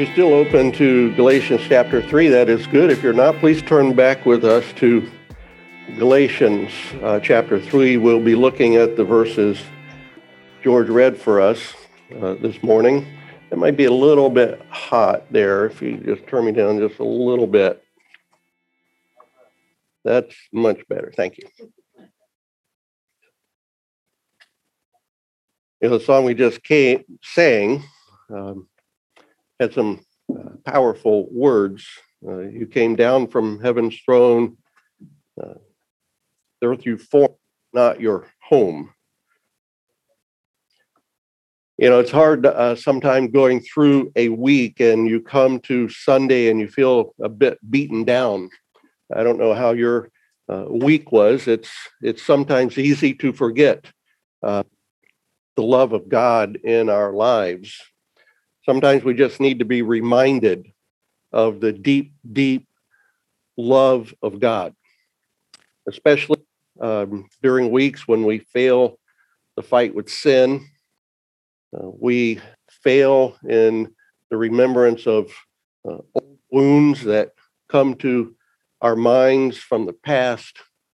you're still open to Galatians chapter 3, that is good. If you're not, please turn back with us to Galatians chapter 3. We'll be looking at the verses George read for us this morning. It might be a little bit hot there. If you just turn me down just a little bit. That's much better. Thank you. The song we just sang had some powerful words. You came down from heaven's throne. The earth you formed, not your home. It's hard sometimes going through a week and you come to Sunday and you feel a bit beaten down. I don't know how your week was. It's sometimes easy to forget the love of God in our lives. Sometimes we just need to be reminded of the deep, deep love of God, especially during weeks when we fail the fight with sin. We fail in the remembrance of old wounds that come to our minds from the past.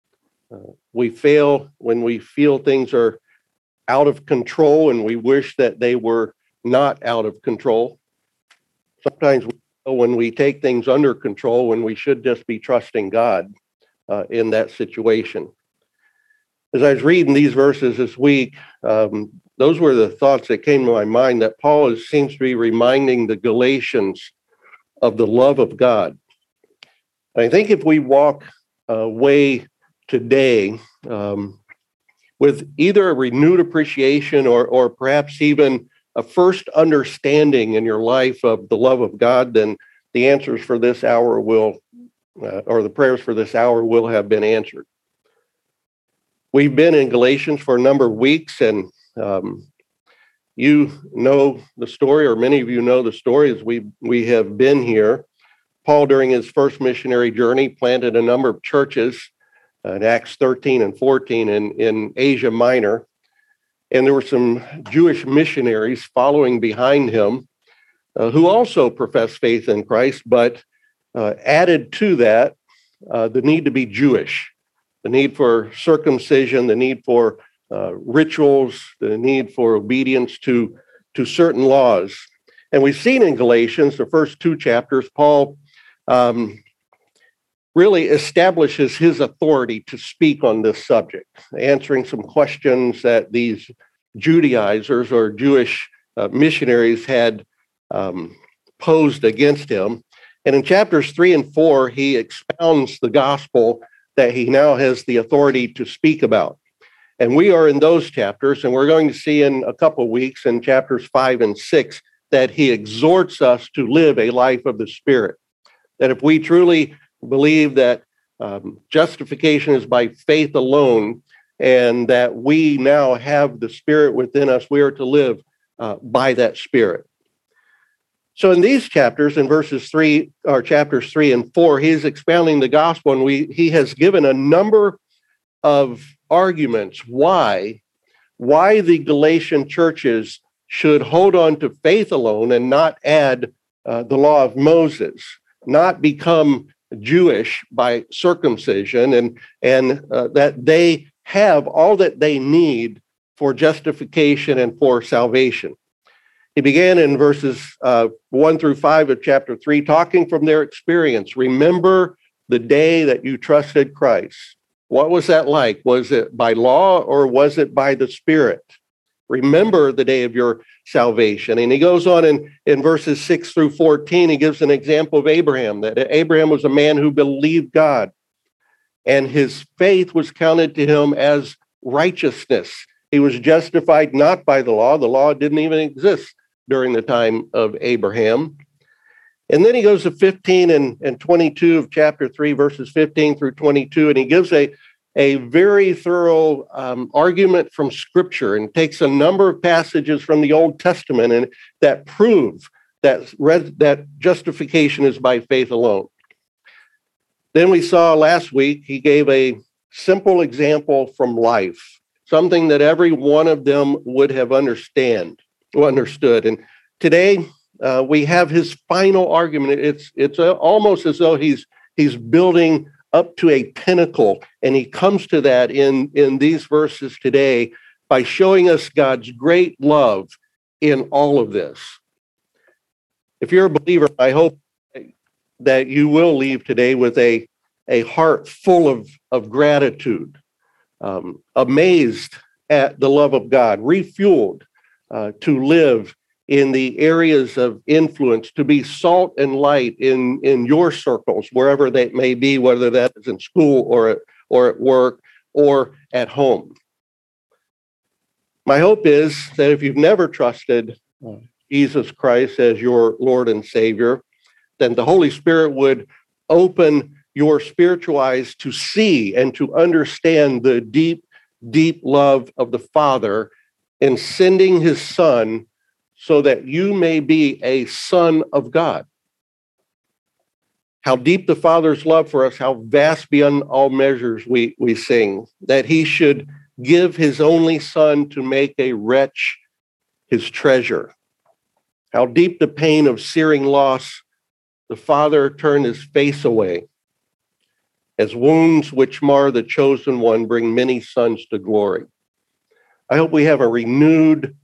We fail when we feel things are out of control and we wish that they were not out of control. Sometimes when we take things under control when we should just be trusting God in that situation. As I was reading these verses this week, those were the thoughts that came to my mind, that Paul seems to be reminding the Galatians of the love of God. And I think if we walk away today with either a renewed appreciation or perhaps even a first understanding in your life of the love of God, then the answers for this hour will, or the prayers for this hour will have been answered. We've been in Galatians for a number of weeks, and you know the story, or many of you know the story, as we have been here. Paul, during his first missionary journey, planted a number of churches in Acts 13 and 14 in Asia Minor. And there were some Jewish missionaries following behind him who also professed faith in Christ, but added to that the need to be Jewish, the need for circumcision, the need for rituals, the need for obedience to certain laws. And we've seen in Galatians, the first two chapters, Paul really establishes his authority to speak on this subject, answering some questions that these Judaizers or Jewish missionaries had posed against him. And in chapters 3 and 4, he expounds the gospel that he now has the authority to speak about. And we are in those chapters, and we're going to see in a couple of weeks in chapters 5 and 6 that he exhorts us to live a life of the Spirit. That if we truly believe that justification is by faith alone, and that we now have the Spirit within us, we are to live by that Spirit. So in these chapters, in chapters 3 and 4, he is expounding the gospel, and he has given a number of arguments why the Galatian churches should hold on to faith alone and not add the law of Moses, not become Jewish by circumcision, and that they have all that they need for justification and for salvation. He began in verses 1 through 5 of chapter 3, talking from their experience. Remember the day that you trusted Christ. What was that like? Was it by law or was it by the Spirit? Remember the day of your salvation. And he goes on in verses 6 through 14, he gives an example of Abraham, that Abraham was a man who believed God, and his faith was counted to him as righteousness. He was justified not by the law. The law didn't even exist during the time of Abraham. And then he goes to 15 and 22 of chapter 3, verses 15 through 22, and he gives a very thorough argument from Scripture and takes a number of passages from the Old Testament and that prove that justification is by faith alone. Then we saw last week, he gave a simple example from life, something that every one of them would have understood. And today, we have his final argument. It's almost as though he's building up to a pinnacle, and he comes to that in these verses today by showing us God's great love in all of this. If you're a believer, I hope that you will leave today with a heart full of gratitude, amazed at the love of God, refueled to live in the areas of influence, to be salt and light in your circles, wherever that may be, whether that is in school or at work or at home. My hope is that if you've never trusted Jesus Christ as your Lord and Savior, then the Holy Spirit would open your spiritual eyes to see and to understand the deep, deep love of the Father in sending his Son so that you may be a son of God. How deep the Father's love for us, how vast beyond all measures we sing, that he should give his only Son to make a wretch his treasure. How deep the pain of searing loss, the Father turned his face away, as wounds which mar the chosen one bring many sons to glory. I hope we have a renewed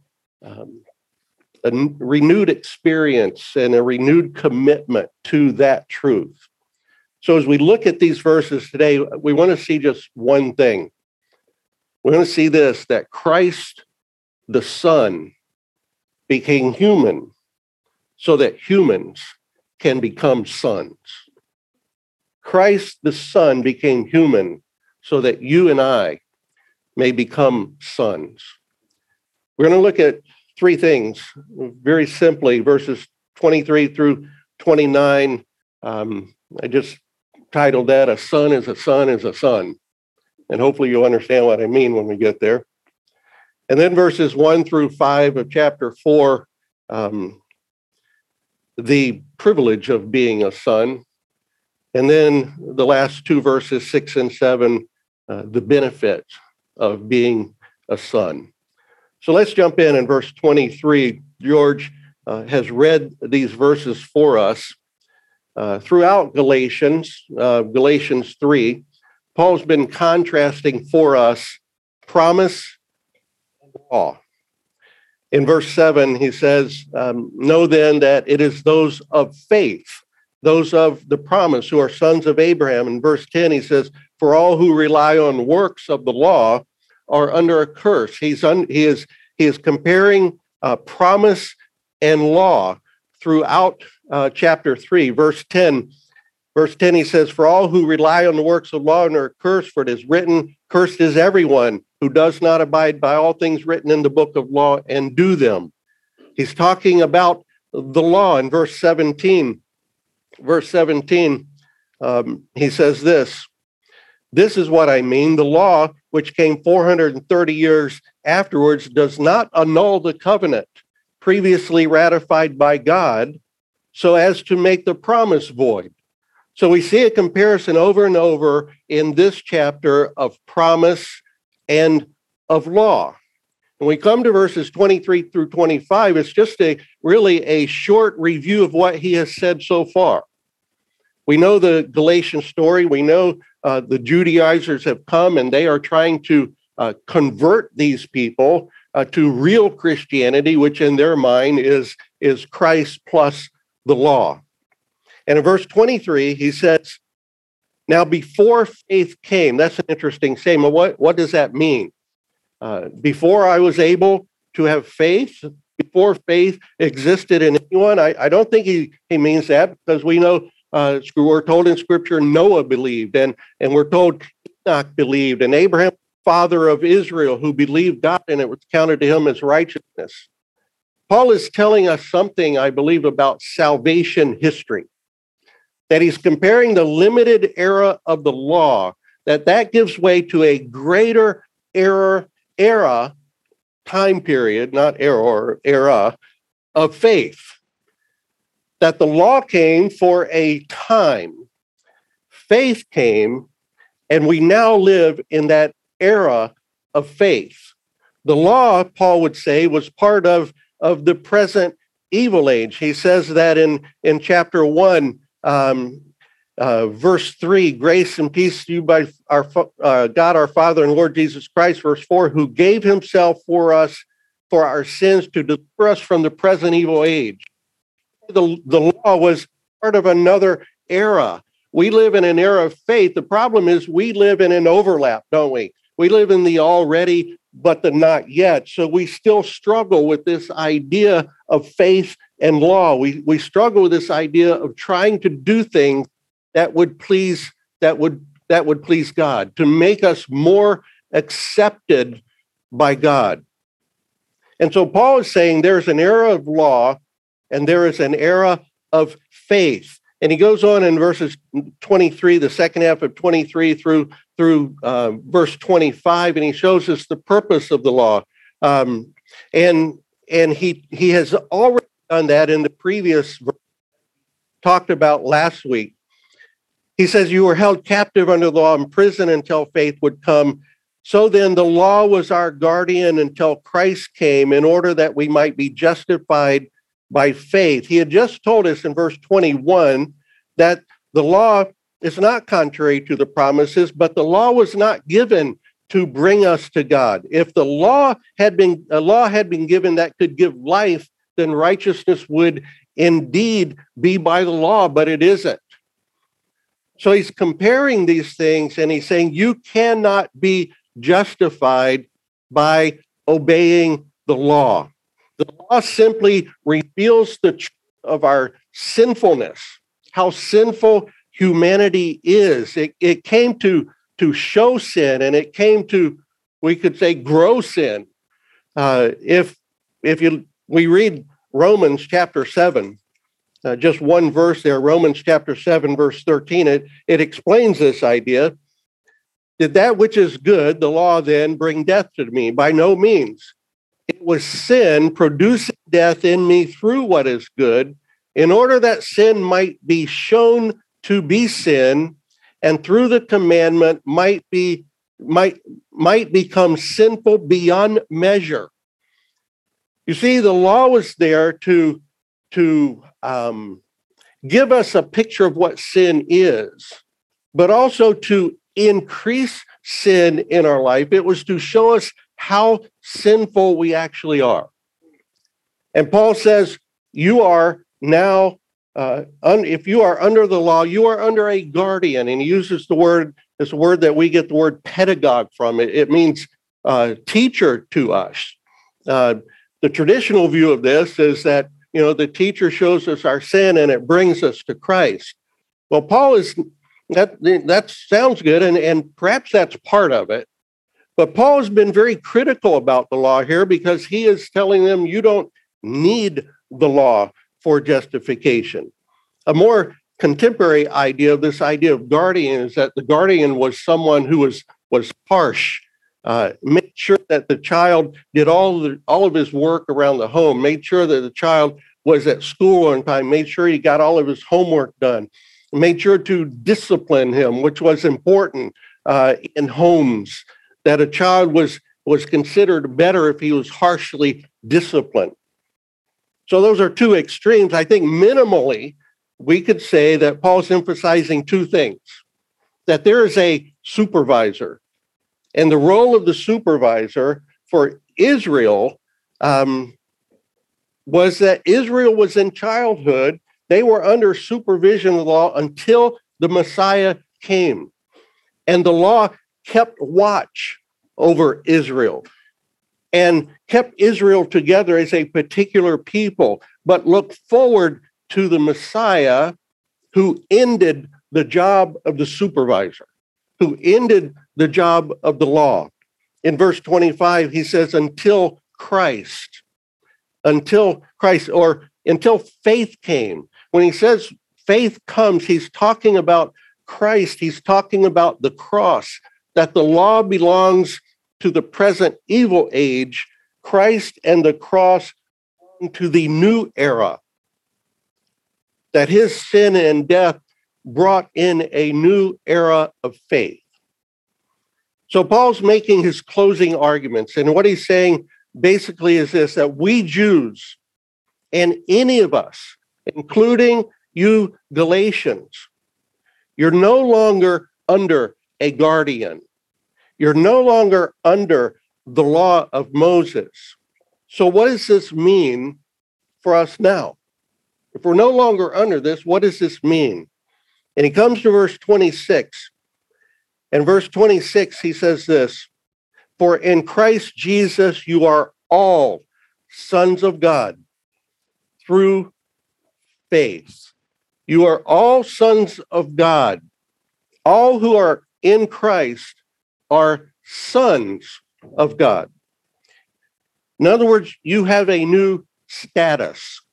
experience and a renewed commitment to that truth. So as we look at these verses today, we want to see just one thing. We want to see this, that Christ, the Son, became human so that humans can become sons. Christ, the Son, became human so that you and I may become sons. We're going to look at three things, very simply, verses 23 through 29. I just titled that, A Son is a Son is a Son. And hopefully you'll understand what I mean when we get there. And then verses 1 through 5 of chapter 4, the privilege of being a son. And then the last two verses, 6 and 7, the benefit of being a son. So let's jump in verse 23. George has read these verses for us. Throughout Galatians 3, Paul's been contrasting for us promise and law. In verse 7, he says, know then that it is those of faith, those of the promise who are sons of Abraham. In verse 10, he says, for all who rely on works of the law are under a curse. He is comparing promise and law throughout chapter 3. Verse 10, he says, for all who rely on the works of law are under a curse, for it is written, cursed is everyone who does not abide by all things written in the book of law and do them. He's talking about the law in verse 17. Verse 17, he says this is what I mean. The law, which came 430 years afterwards, does not annul the covenant previously ratified by God so as to make the promise void. So we see a comparison over and over in this chapter of promise and of law. When we come to verses 23 through 25, it's just really a short review of what he has said so far. We know the Galatian story. We know the Judaizers have come and they are trying to convert these people to real Christianity, which in their mind is Christ plus the law. And in verse 23, he says, now before faith came, that's an interesting statement. What does that mean? Before I was able to have faith, before faith existed in anyone, I don't think he means that, because we know we're told in Scripture Noah believed, and we're told Enoch believed, and Abraham, father of Israel, who believed God, and it was counted to him as righteousness. Paul is telling us something, I believe, about salvation history, that he's comparing the limited era of the law, that gives way to a greater era, time period, not era of faith. That the law came for a time, faith came, and we now live in that era of faith. The law, Paul would say, was part of the present evil age. He says that in chapter 1, verse 3, grace and peace to you by our God, our Father, and Lord Jesus Christ. Verse 4, who gave himself for us, for our sins, to deliver us from the present evil age. The law was part of another era. We live in an era of faith. The problem is we live in an overlap, don't we? We live in the already, but the not yet. So we still struggle with this idea of faith and law. We struggle with this idea of trying to do things that would please God, to make us more accepted by God. And so Paul is saying there's an era of law and there is an era of faith. And he goes on in verses 23, the second half of 23 through verse 25, and he shows us the purpose of the law. And he has already done that in the previous verse talked about last week. He says, you were held captive under the law in prison until faith would come. So then the law was our guardian until Christ came in order that we might be justified by faith. He had just told us in verse 21 that the law is not contrary to the promises, but the law was not given to bring us to God. If a law had been given that could give life, then righteousness would indeed be by the law, but it isn't. So he's comparing these things and he's saying you cannot be justified by obeying the law. The law simply reveals the truth of our sinfulness, how sinful humanity is. It came to show sin, and it came to, we could say, grow sin. If we read Romans chapter 7, just one verse there, Romans chapter 7, verse 13, it explains this idea. Did that which is good, the law then, bring death to me? By no means. It was sin producing death in me through what is good, in order that sin might be shown to be sin, and through the commandment might become sinful beyond measure. You see, the law was there to give us a picture of what sin is, but also to increase sin in our life. It was to show us how sinful we actually are. And Paul says, you are now, if you are under the law, you are under a guardian. And he uses this word that we get the word pedagogue from. It means teacher to us. The traditional view of this is that, the teacher shows us our sin and it brings us to Christ. Well, Paul is, that sounds good, and perhaps that's part of it. But Paul has been very critical about the law here because he is telling them you don't need the law for justification. A more contemporary idea of this idea of guardian is that the guardian was someone who was harsh, made sure that the child did all of his work around the home, made sure that the child was at school on time, made sure he got all of his homework done, made sure to discipline him, which was important in homes, that a child was considered better if he was harshly disciplined. So those are two extremes. I think minimally, we could say that Paul's emphasizing two things, that there is a supervisor, and the role of the supervisor for Israel was that Israel was in childhood. They were under supervision of the law until the Messiah came. And the law kept watch over Israel and kept Israel together as a particular people, but looked forward to the Messiah who ended the job of the supervisor, who ended the job of the law. In verse 25, he says, until Christ, or until faith came. When he says faith comes, he's talking about Christ. He's talking about the cross, that the law belongs to the present evil age, Christ and the cross to the new era, that his sin and death brought in a new era of faith. So Paul's making his closing arguments, and what he's saying basically is this, that we Jews, And any of us, including you Galatians, you're no longer under a guardian. You're no longer under the law of Moses. So what does this mean for us now? If we're no longer under this, what does this mean? And he comes to verse 26. And verse 26, he says this, "For in Christ Jesus you are all sons of God through faith." You are all sons of God. All who are in Christ are sons of God. In other words, you have a new status.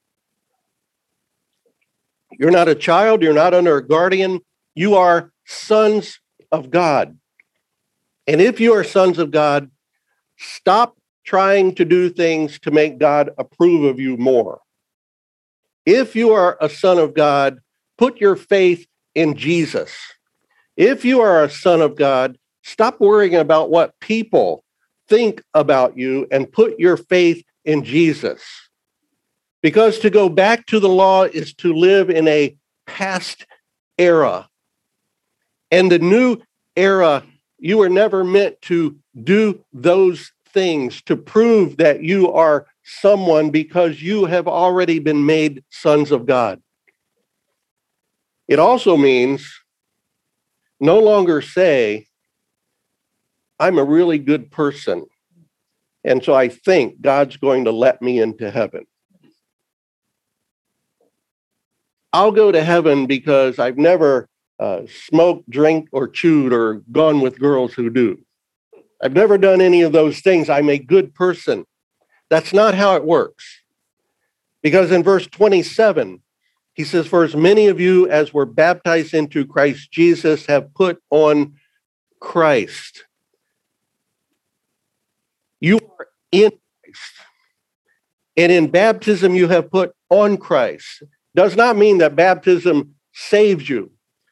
You're not a child, you're not under a guardian, you are sons of God. And if you are sons of God, stop trying to do things to make God approve of you more. If you are a son of God, put your faith in Jesus. If you are a son of God, stop worrying about what people think about you and put your faith in Jesus. Because to go back to the law is to live in a past era. And the new era, you were never meant to do those things to prove that you are someone, because you have already been made sons of God. It also means no longer say, I'm a really good person, and so I think God's going to let me into heaven. I'll go to heaven because I've never smoked, drank, or chewed, or gone with girls who do. I've never done any of those things. I'm a good person. That's not how it works. Because in verse 27, he says, "For as many of you as were baptized into Christ Jesus have put on Christ." You are in Christ. And in baptism, you have put on Christ. Does not mean that baptism saves you.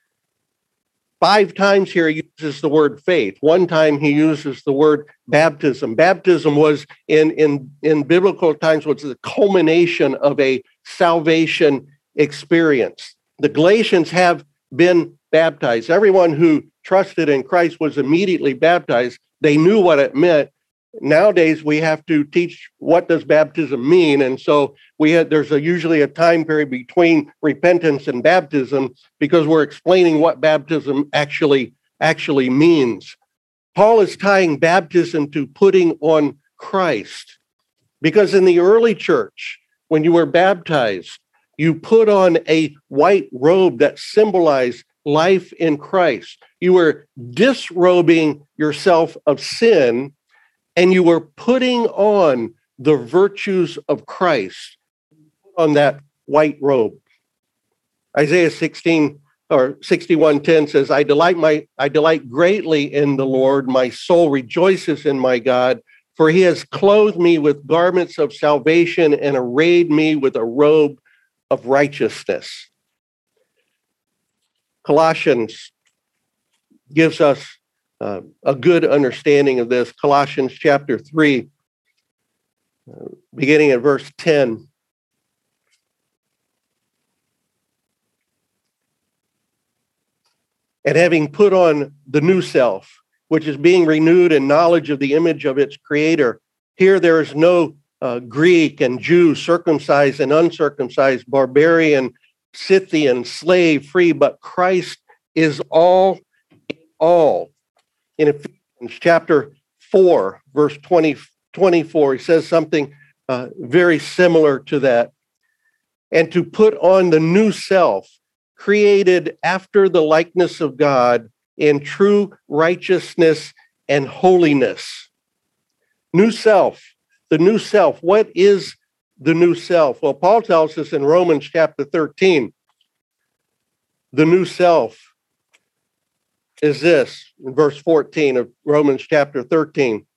5 times here he uses the word faith. 1 time he uses the word baptism. Baptism was in biblical times was the culmination of a salvation experience. The Galatians have been baptized. Everyone who trusted in Christ was immediately baptized. They knew what it meant. Nowadays, we have to teach what does baptism mean, and so there's usually a time period between repentance and baptism because we're explaining what baptism actually means. Paul is tying baptism to putting on Christ, because in the early church, when you were baptized, you put on a white robe that symbolized life in Christ. You were disrobing yourself of sin, and you were putting on the virtues of Christ on that white robe. Isaiah 16 or 61:10 says, I delight greatly in the Lord. My soul rejoices in my God, for he has clothed me with garments of salvation and arrayed me with a robe of righteousness. Colossians gives us a good understanding of this. Colossians chapter 3, beginning at verse 10. And having put on the new self, which is being renewed in knowledge of the image of its creator. Here there is no Greek and Jew, circumcised and uncircumcised, barbarian, Scythian, slave, free, but Christ is all in all. In Ephesians chapter 4, verse 24, he says something very similar to that. And to put on the new self, created after the likeness of God in true righteousness and holiness. New self, the new self. What is the new self? Well, Paul tells us in Romans chapter 13, the new self is this, in verse 14 of Romans chapter 13.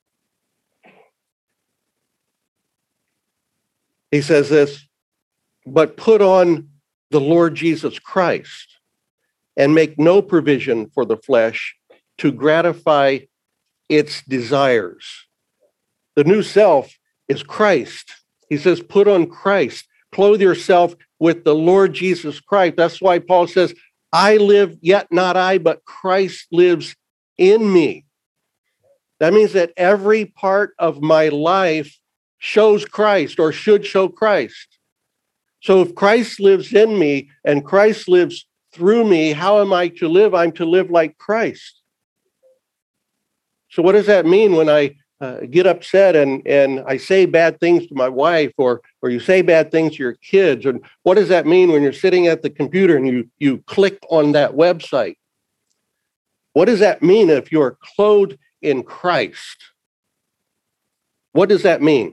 He says this, but put on the Lord Jesus Christ and make no provision for the flesh to gratify its desires. The new self is Christ. He says, put on Christ. clothe yourself with the Lord Jesus Christ. That's why Paul says, I live, yet not I, but Christ lives in me. That means that every part of my life shows Christ or should show Christ. So if Christ lives in me and Christ lives through me, how am I to live? I'm to live like Christ. So what does that mean when I get upset and I say bad things to my wife, or you say bad things to your kids? And what does that mean when you're sitting at the computer and you click on that website? What does that mean if you're clothed in Christ? What does that mean?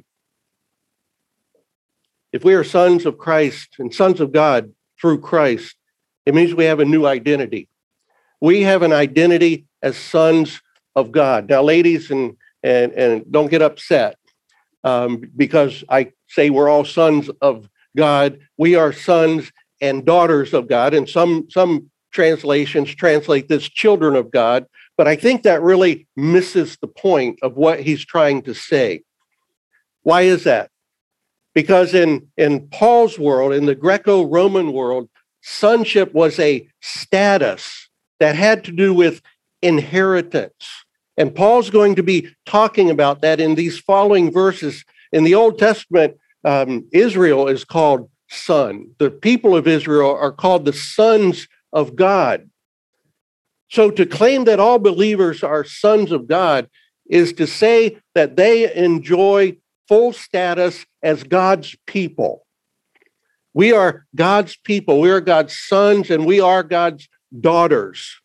If we are sons of Christ and sons of God through Christ, it means we have a new identity. We have an identity as sons of God. Now, ladies, and don't get upset because I say we're all sons of God. We are sons and daughters of God, and some translations translate this children of God, but I think that really misses the point of what he's trying to say. Why is that? Because in Paul's world, in the Greco-Roman world, sonship was a status that had to do with inheritance. And Paul's going to be talking about that in these following verses. In the Old Testament, Israel is called son. The people of Israel are called the sons of God. So to claim that all believers are sons of God is to say that they enjoy full status as God's people. We are God's people. We are God's sons, and we are God's daughters.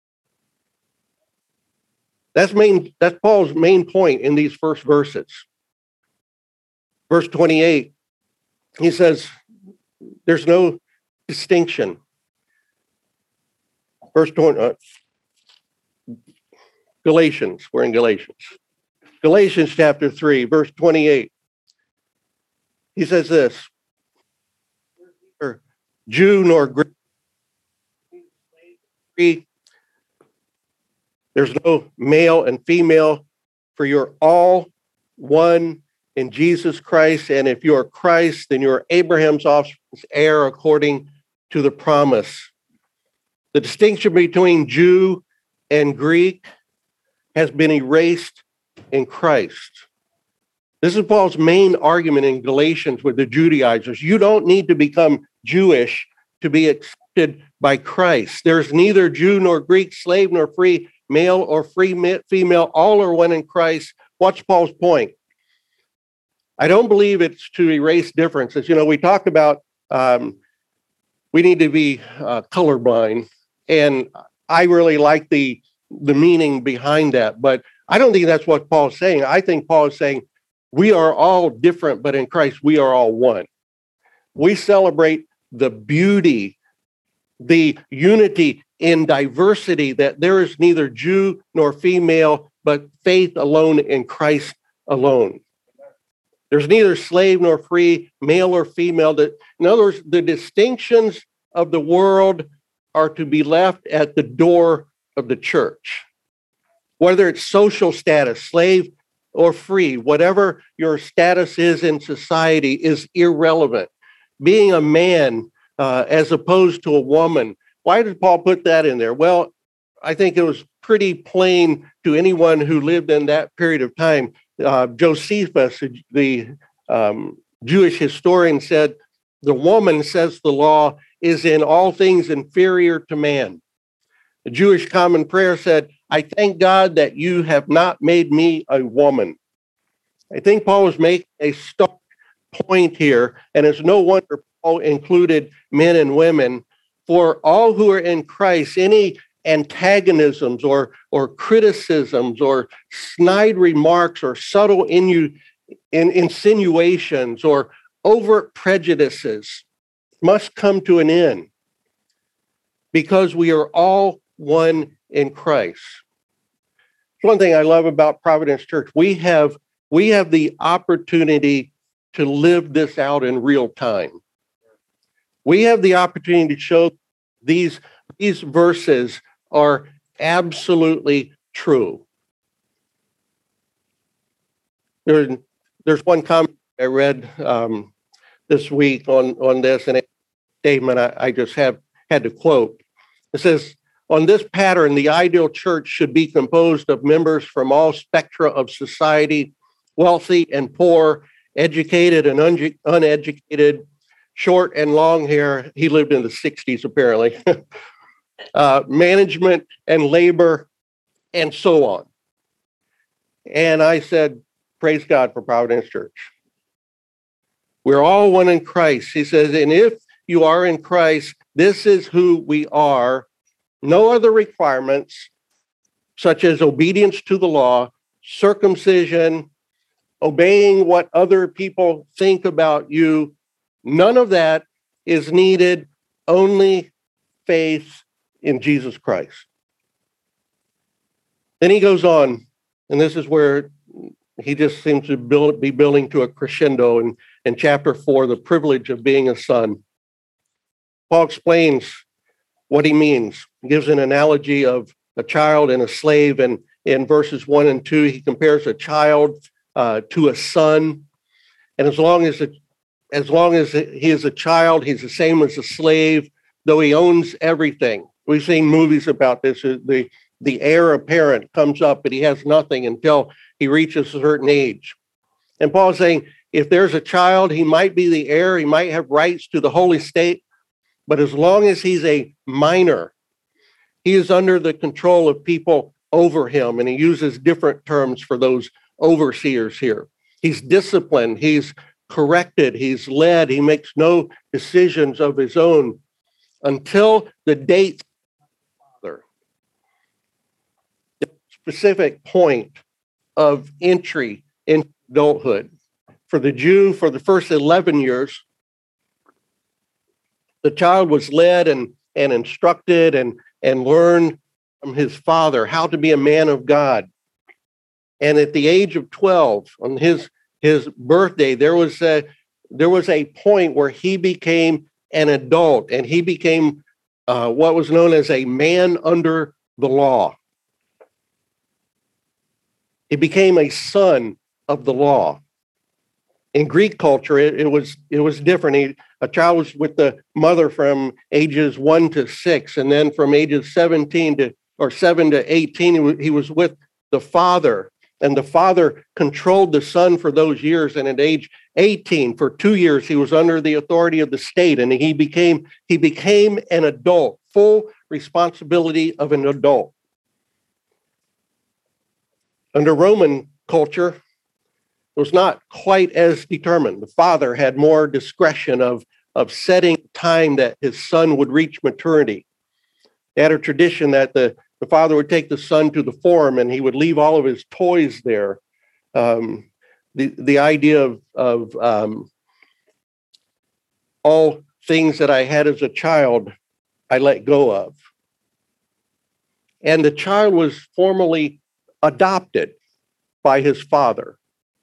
That's Paul's main point in these first verses. Verse 28, he says, there's no distinction. Verse 20, Galatians, we're in Galatians. Galatians chapter 3, verse 28. He says this, Jew nor Greek, there's no male and female, for you're all one in Jesus Christ. And if you are Christ, then you're Abraham's offspring, heir according to the promise. The distinction between Jew and Greek has been erased in Christ. This is Paul's main argument in Galatians with the Judaizers. You don't need to become Jewish to be accepted by Christ. There's neither Jew nor Greek, slave nor free, male or free female, all are one in Christ. What's Paul's point? I don't believe it's to erase differences. You know, we talk about we need to be colorblind, and I really like the meaning behind that, but I don't think that's what Paul's saying. I think Paul is saying we are all different, but in Christ we are all one. We celebrate the beauty, the unity in diversity, that there is neither Jew nor female, but faith alone in Christ alone. There's neither slave nor free, male or female. In other words, the distinctions of the world are to be left at the door of the church. Whether it's social status, slave or free, whatever your status is in society is irrelevant. Being a man as opposed to a woman, why did Paul put that in there? Well, I think it was pretty plain to anyone who lived in that period of time. Josephus, the Jewish historian, said, the woman, says the law, is in all things inferior to man. The Jewish common prayer said, I thank God that you have not made me a woman. I think Paul was making a stark point here, and it's no wonder Paul included men and women. For all who are in Christ, any antagonisms or criticisms or snide remarks or subtle insinuations or overt prejudices must come to an end, because we are all one in Christ. One thing I love about Providence Church, we have the opportunity to live this out in real time. We have the opportunity to show these verses are absolutely true. There's one comment I read this week on this, and a statement I just had to quote. It says, on this pattern, the ideal church should be composed of members from all spectra of society, wealthy and poor, educated and uneducated, short and long hair. He lived in the 60s, apparently. Management and labor, and so on. And I said, praise God for Providence Church. We're all one in Christ. He says, and if you are in Christ, this is who we are. No other requirements, such as obedience to the law, circumcision, obeying what other people think about you. None of that is needed, only faith in Jesus Christ. Then he goes on, and this is where he just seems to be building to a crescendo in chapter 4, the privilege of being a son. Paul explains what he means. He gives an analogy of a child and a slave, and in verses 1 and 2, he compares a child to a son. And as long as he is a child, he's the same as a slave, though he owns everything. We've seen movies about this. The heir apparent comes up, but he has nothing until he reaches a certain age. And Paul's saying, if there's a child, he might be the heir, he might have rights to the holy state, but as long as he's a minor, he is under the control of people over him, and he uses different terms for those overseers here. He's disciplined, he's corrected, he's led, he makes no decisions of his own until the date, the specific point of entry in adulthood. For the Jew, for the first 11 years, the child was led and instructed and learned from his father how to be a man of God. And at the age of 12, on his birthday, there was a point where he became an adult, and he became what was known as a man under the law. He became a son of the law. In Greek culture, it was different. A child was with the mother from ages 1 to 6, and then from ages 7 to 18, he was with the father, and the father controlled the son for those years. And at age 18, for 2 years, he was under the authority of the state, and he became an adult, full responsibility of an adult. Under Roman culture, it was not quite as determined. The father had more discretion of setting time that his son would reach maturity. They had a tradition that the father would take the son to the forum, and he would leave all of his toys there. The idea of all things that I had as a child, I let go of. And the child was formally adopted by his father.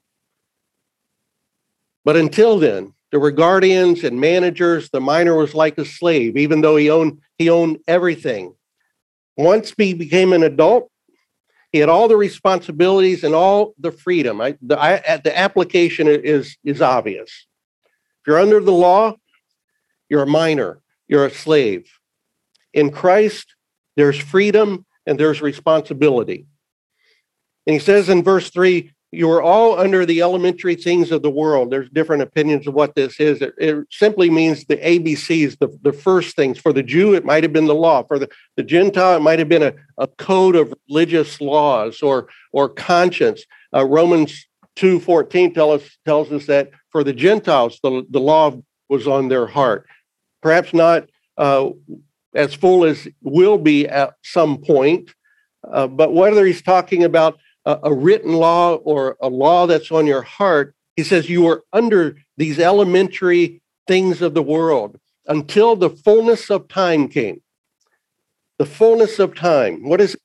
But until then, there were guardians and managers. The minor was like a slave, even though he owned everything. Once he became an adult, he had all the responsibilities and all the freedom. The application is obvious. If you're under the law, you're a minor, you're a slave. In Christ, there's freedom and there's responsibility. And he says in verse 3, you are all under the elementary things of the world. There's different opinions of what this is. It simply means the ABCs, the first things. For the Jew, it might have been the law. For the Gentile, it might have been a code of religious laws or conscience. Romans 2:14 tells us that for the Gentiles, the law was on their heart. Perhaps not as full as will be at some point, but whether he's talking about a written law or a law that's on your heart, he says you are under these elementary things of the world until the fullness of time came. The fullness of time. What is it?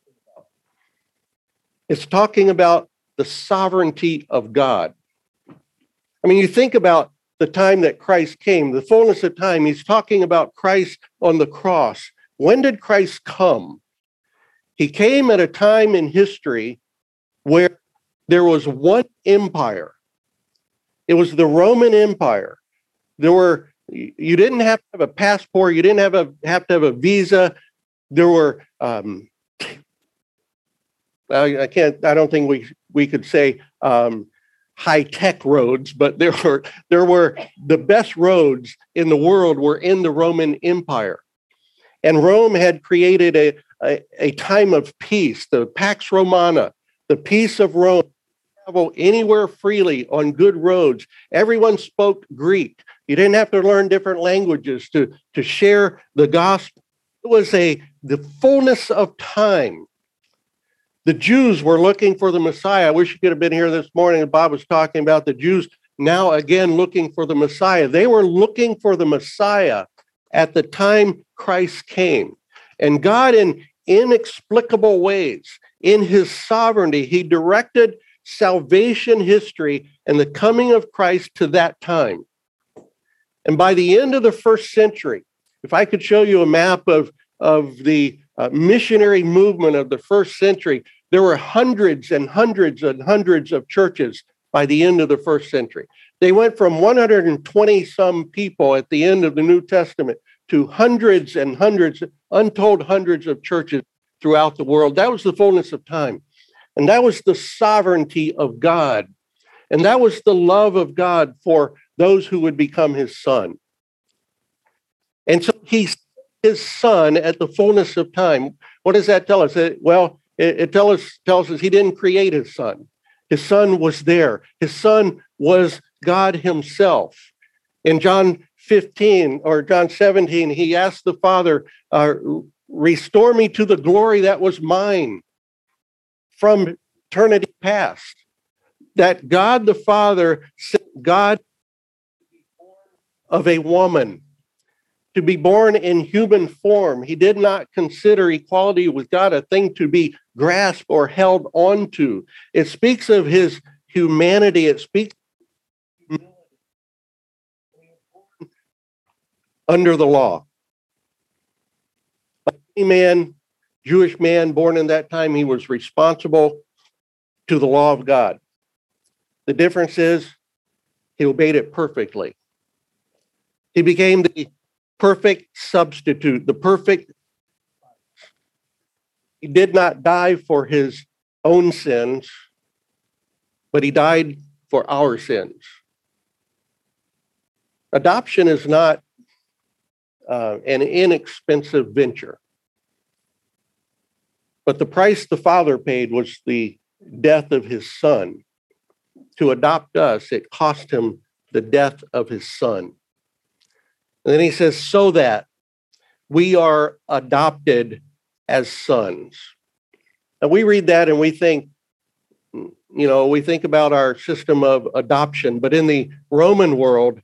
It's talking about the sovereignty of God. I mean, you think about the time that Christ came, the fullness of time. He's talking about Christ on the cross. When did Christ come? He came at a time in history where there was one empire. It was the Roman Empire. You didn't have to have a passport. You didn't have to have a visa. There were, I don't think we could say high-tech roads, but there were the best roads in the world were in the Roman Empire. And Rome had created a time of peace, the Pax Romana, the peace of Rome. Travel anywhere freely on good roads. Everyone spoke Greek. You didn't have to learn different languages to share the gospel. It was the fullness of time. The Jews were looking for the Messiah. I wish you could have been here this morning. Bob was talking about the Jews now again looking for the Messiah. They were looking for the Messiah at the time Christ came. And God, in inexplicable ways, in his sovereignty, he directed salvation history and the coming of Christ to that time. And by the end of the first century, if I could show you a map of the missionary movement of the first century, there were hundreds and hundreds and hundreds of churches by the end of the first century. They went from 120 some people at the end of the New Testament to hundreds and hundreds, untold hundreds of churches throughout the world. That was the fullness of time. And that was the sovereignty of God. And that was the love of God for those who would become his son. And so he sent his son at the fullness of time. What does that tell us? Well, it tells us he didn't create his son. His son was there. His son was God himself. In John 15 or John 17, he asked the Father, restore me to the glory that was mine from eternity past. That God the Father sent God of a woman to be born in human form. He did not consider equality with God a thing to be grasped or held onto. It speaks of his humanity. It speaks under the law. Any man, Jewish man born in that time, he was responsible to the law of God. The difference is he obeyed it perfectly. He became the perfect substitute, the perfect. He did not die for his own sins, but he died for our sins. Adoption is not an inexpensive venture, but the price the Father paid was the death of his son. To adopt us, it cost him the death of his son. And then he says, so that we are adopted as sons. And we read that and we think, we think about our system of adoption, but in the Roman world,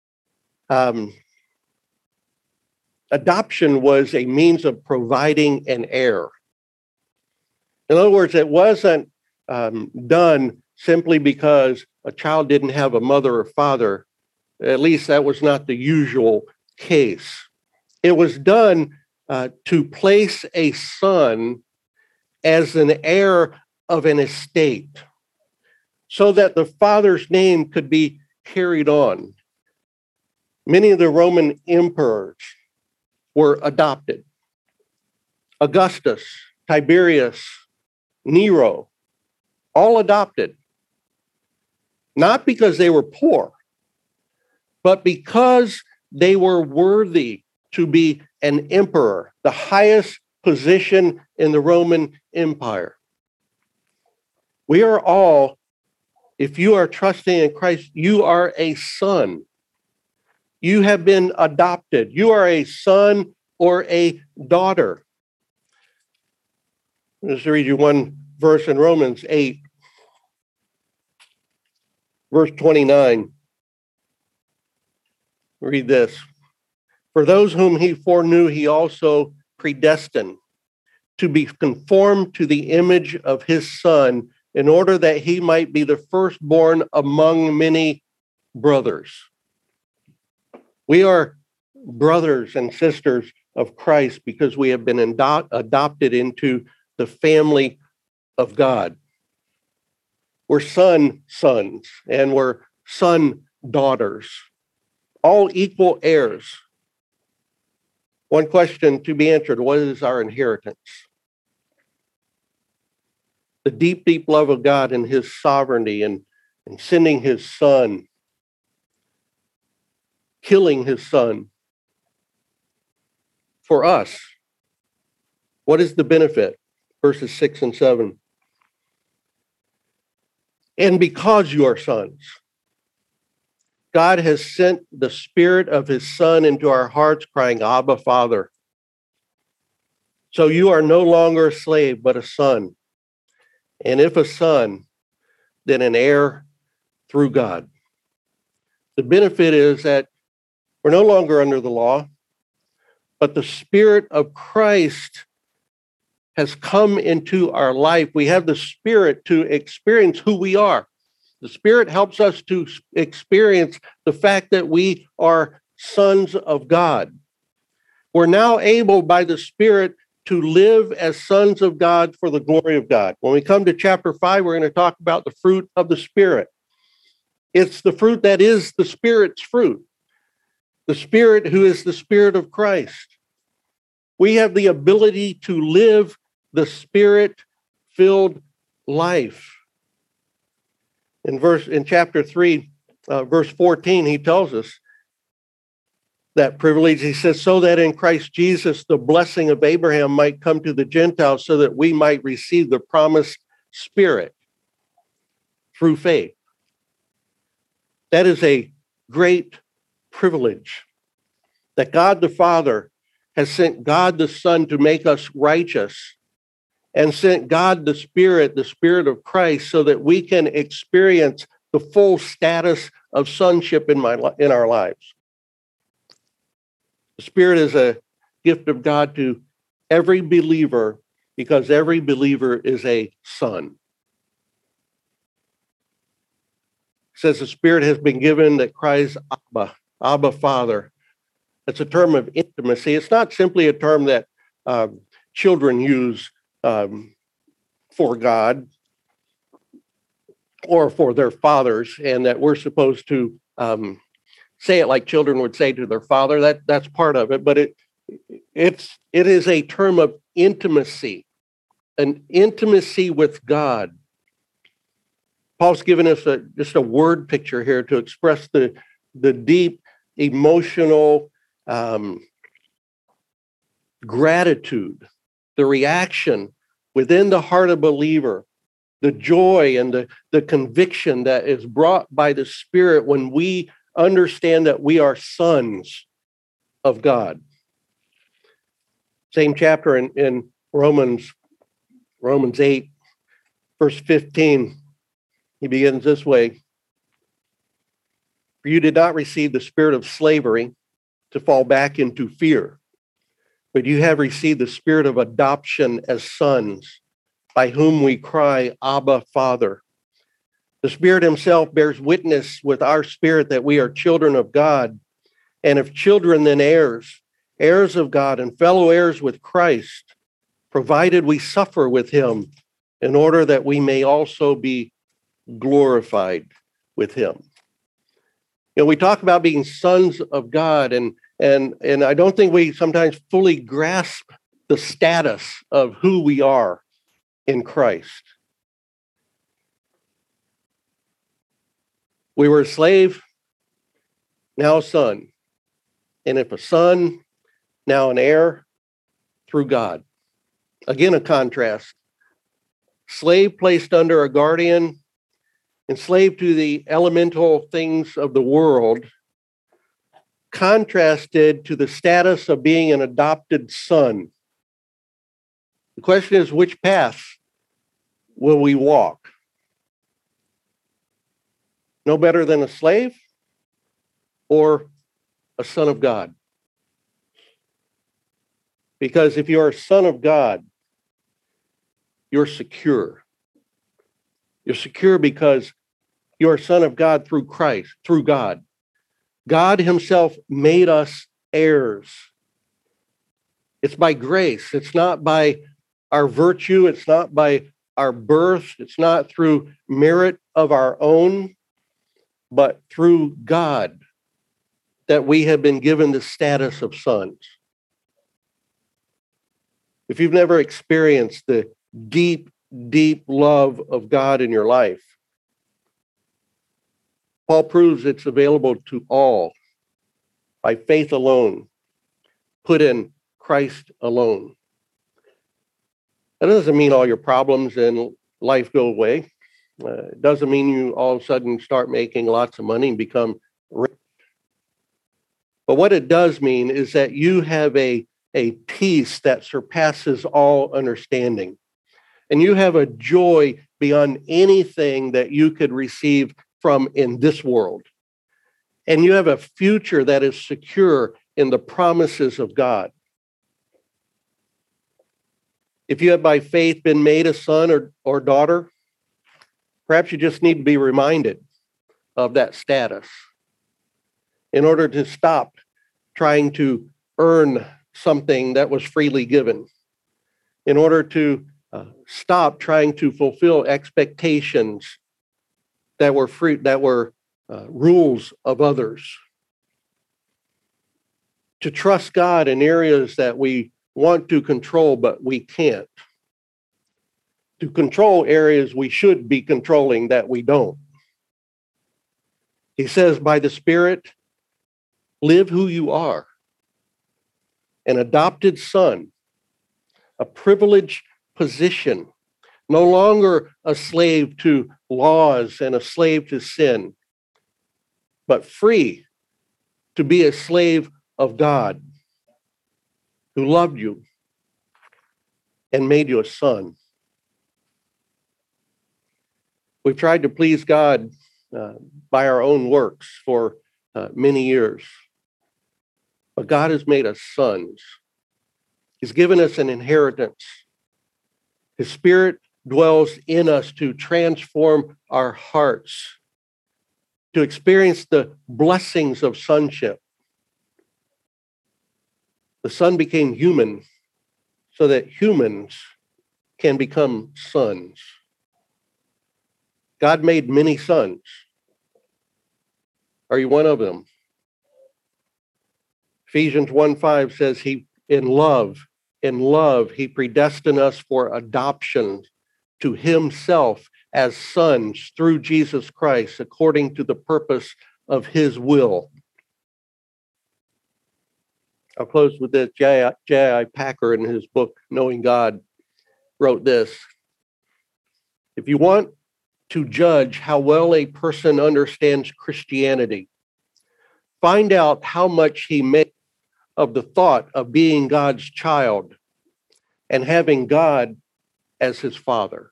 adoption was a means of providing an heir. In other words, it wasn't done simply because a child didn't have a mother or father. At least that was not the usual case. It was done to place a son as an heir of an estate so that the father's name could be carried on. Many of the Roman emperors were adopted. Augustus, Tiberius, Nero, all adopted. Not because they were poor, but because they were worthy to be an emperor, the highest position in the Roman Empire. We are all, if you are trusting in Christ, you are a son. You have been adopted. You are a son or a daughter. I'll just read you one verse in Romans 8, verse 29. Read this. For those whom he foreknew, he also predestined to be conformed to the image of his son, in order that he might be the firstborn among many brothers. We are brothers and sisters of Christ because we have been adopted into the family of God. We're sons and we're son daughters. all equal heirs. One question to be answered: what is our inheritance? The deep, deep love of God and his sovereignty and sending his son, killing his son for us. What is the benefit? Verses 6 and 7. And because you are sons, God has sent the Spirit of his Son into our hearts, crying, Abba, Father. So you are no longer a slave, but a son. And if a son, then an heir through God. The benefit is that we're no longer under the law, but the Spirit of Christ has come into our life. We have the Spirit to experience who we are. The Spirit helps us to experience the fact that we are sons of God. We're now able by the Spirit to live as sons of God for the glory of God. When we come to chapter 5, we're going to talk about the fruit of the Spirit. It's the fruit that is the Spirit's fruit. The Spirit who is the Spirit of Christ. We have the ability to live the Spirit-filled life. In chapter 3, verse 14, he tells us that privilege. He says, so that in Christ Jesus, the blessing of Abraham might come to the Gentiles so that we might receive the promised Spirit through faith. That is a great privilege that God the Father has sent God the Son to make us righteous and sent God the Spirit of Christ, so that we can experience the full status of sonship in our lives. The Spirit is a gift of God to every believer because every believer is a son. It says the Spirit has been given that cries, Abba, Abba, Father. It's a term of intimacy. It's not simply a term that children use for God or for their fathers, and that we're supposed to say it like children would say to their father. That's part of it, but it is a term of intimacy, an intimacy with God. Paul's given us just a word picture here to express the deep emotional gratitude, the reaction within the heart of a believer, the joy and the conviction that is brought by the Spirit when we understand that we are sons of God. Same chapter in Romans 8, verse 15. He begins this way. For you did not receive the spirit of slavery to fall back into fear, but you have received the spirit of adoption as sons, by whom we cry, Abba, Father. The Spirit himself bears witness with our spirit that we are children of God, and if children, then heirs, heirs of God and fellow heirs with Christ, provided we suffer with him in order that we may also be glorified with him. You know, we talk about being sons of God, and I don't think we sometimes fully grasp the status of who we are in Christ. We were a slave, now a son. And if a son, now an heir through God. Again, a contrast. Slave placed under a guardian, enslaved to the elemental things of the world, contrasted to the status of being an adopted son. The question is, which path will we walk? No better than a slave or a son of God? Because if you're a son of God, you're secure. You're secure because you're a son of God through Christ, through God. God himself made us heirs. It's by grace. It's not by our virtue. It's not by our birth. It's not through merit of our own, but through God. that we have been given the status of sons. If you've never experienced the deep, deep love of God in your life, Paul proves it's available to all by faith alone, put in Christ alone. That doesn't mean all your problems in life go away. It doesn't mean you all of a sudden start making lots of money and become rich. But what it does mean is that you have a peace that surpasses all understanding. And you have a joy beyond anything that you could receive from in this world. And you have a future that is secure in the promises of God. If you have by faith been made a son or daughter, perhaps you just need to be reminded of that status in order to stop trying to earn something that was freely given, in order to stop trying to fulfill expectations that were rules of others, to trust God in areas that we want to control but we can't, to control areas we should be controlling that we don't. He says, by the Spirit, live who you are, an adopted son, a privileged position, no longer a slave to laws and a slave to sin, but free to be a slave of God who loved you and made you a son. We've tried to please God by our own works for many years, but God has made us sons. He's given us an inheritance. His Spirit dwells in us to transform our hearts, to experience the blessings of sonship. The Son became human so that humans can become sons. God made many sons. Are you one of them? Ephesians 1:5 says in love, he predestined us for adoption to himself as sons through Jesus Christ, according to the purpose of his will. I'll close with this. J.I. Packer, in his book, Knowing God, wrote this: if you want to judge how well a person understands Christianity, find out how much he makes of the thought of being God's child and having God as his father.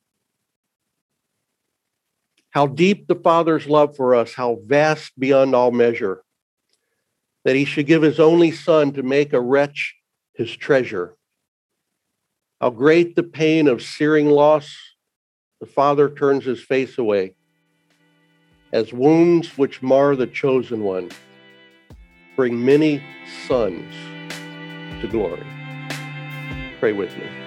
How deep the Father's love for us, how vast beyond all measure, that he should give his only Son to make a wretch his treasure. How great the pain of searing loss, the Father turns his face away, as wounds which mar the chosen one bring many sons to glory. Pray with me.